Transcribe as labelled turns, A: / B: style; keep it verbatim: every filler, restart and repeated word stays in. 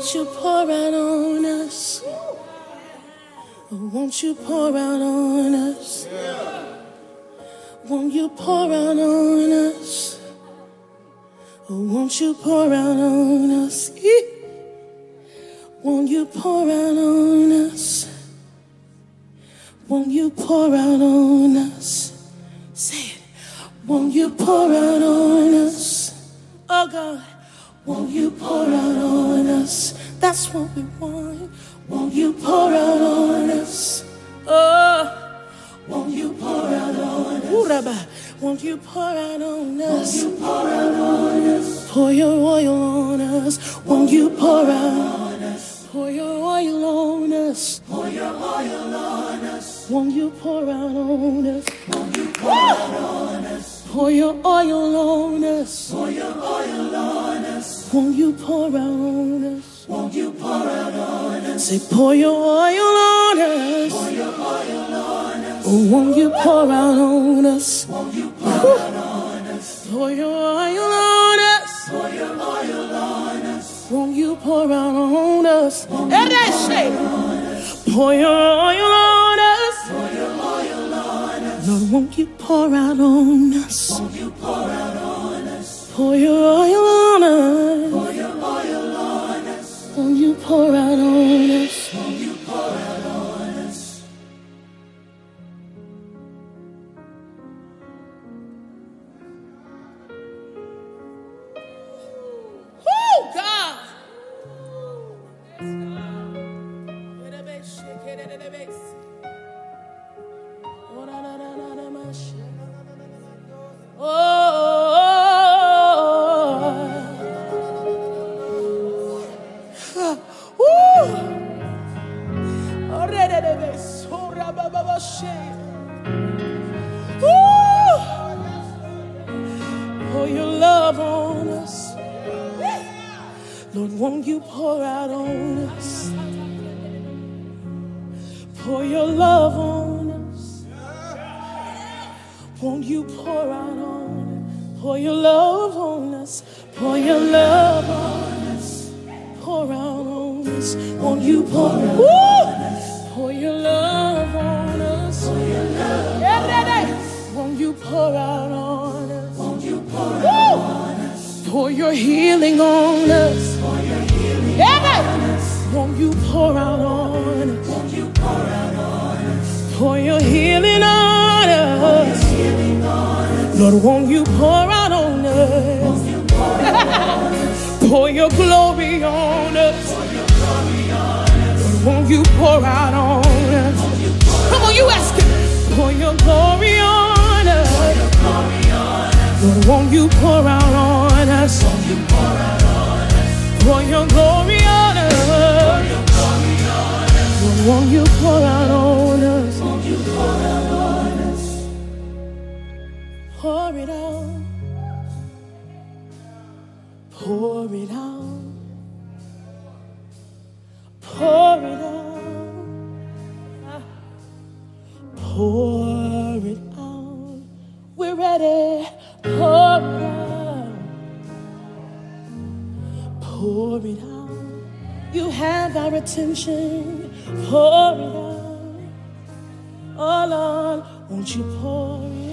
A: Won't you pour out on us? Oh, won't you pour out on us? Won't you pour out on us? Oh, won't you pour out on us? Won't you pour out on us? Won't you pour out on us? Say it. Won't you pour out on us? Oh God, won't you pour out on us? That's what we want. Won't you pour out on us? Oh, won't you pour out on us? Won't you pour out on us? Won't you pour out on us? Pour your oil on us. Won't you pour out on us? Pour your oil on us. Pour your oil on us. Won't you pour out on us? Won't you pour out on us? Pour your oil on us. Pour your oil on us. Won't you pour out on us? Won't you pour out on us? Say, pour your oil on us. Pour your oil on us. Oh, won't you pour out on us? Won't you pour out on us? Pour your oil on us. Pour your oil on us. Won't you pour out on us? And that say, pour your oil on us. Pour your oil on us. Lord, won't you pour out on us? Won't you pour out on us? Pour your oil on us. Pour your oil on us. Won't you pour out on us? Won't you pour out on us? Woo, God! Pour your love on us. Lord, won't you pour out on us? Pour your love on us. Won't you pour out on us? Pour your love on us. Pour your love on us. Pour out on us. Won't you pour out on us? Pour your love on us. Pour your love on us. Won't you pour out on us? Won't you pour out on us? Pour your healing on us. Pour your healing on us. Won't you pour out on us? Won't you pour out on us? Pour your healing on us. Lord, won't you pour out on us? Won't you pour out on us? Pour your glory on us. Pour your glory on us. Lord, won't you pour out on us? Won't you pour Come on, you ask him. Pour your glory on us. Pour your glory on us. Lord, won't you pour out on us? Won't you pour out on us? Pour your glory on us. Pour your glory on us. Lord, won't you pour out on us? Won't you pour out on us? Pour it out. Pour it out. Pour it out. Pour it out. We're ready. Pour it out. Pour it out. You have our attention. Pour it out. Oh Lord, won't you pour it out?